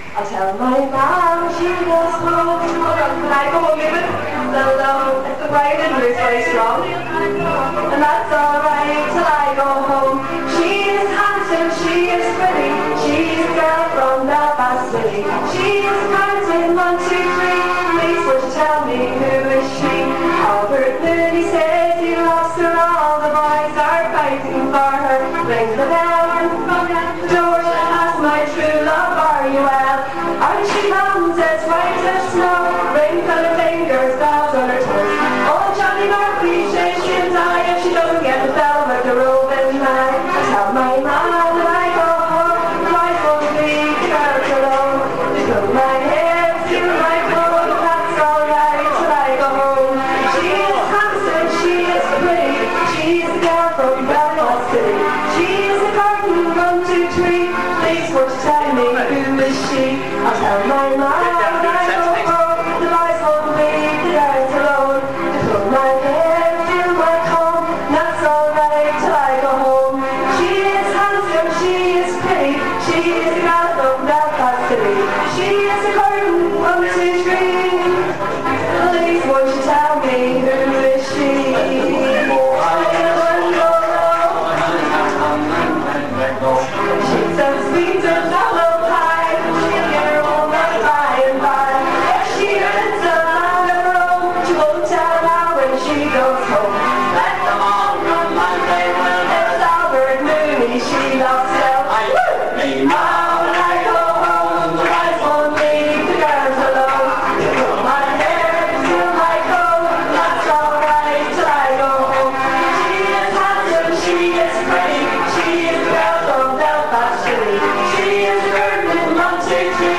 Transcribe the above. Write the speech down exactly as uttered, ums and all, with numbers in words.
I tell my mom she goes home. Can I go home even? No, no, if the bride in is very strong. And that's alright till I go home. She is handsome, she is pretty. She's a girl from Belfast City. She is counting one, two, three. Please would you tell me who is she? Albert Mooney says he loves her. All the boys are fighting for her. Ring the bell and phone at the door. Ask my true love, are you well? And she comes as white as snow. Wrinkle her fingers, bells on her toes. Old Johnny Murphy shakes his eye. If she doesn't get the bell with the roving eye. I tell my mom when I go home, the boys won't leave the girls alone. They pull my hair, steal my clothes. That's alright till I go home. She is handsome, she is pretty. She's the girl from Belfast City. She is a garden, one, two, three. Please won't you tell me who is she? I'll tell my mom when I go home, the boys won't leave the girls alone. They pull my hair, steal my comb. That's alright till I go home. She is handsome, she is pretty. She is a girl from Belfast City. She is a garden, one, two, three. Please won't you tell me who is she? She's so sweet and mellow pie. She'll get her home by and by. If she earns a pound of her own, she won't tell now when she goes home. Let them all run like they will. There's Albert Mooney, she loves self. Me now when I go home, the boys won't leave the girls alone. They pull my hair, steal my coat. That's alright till I go home. She is handsome, she is pretty. She is a girl from Belfast City. She is a girl with one, two, three.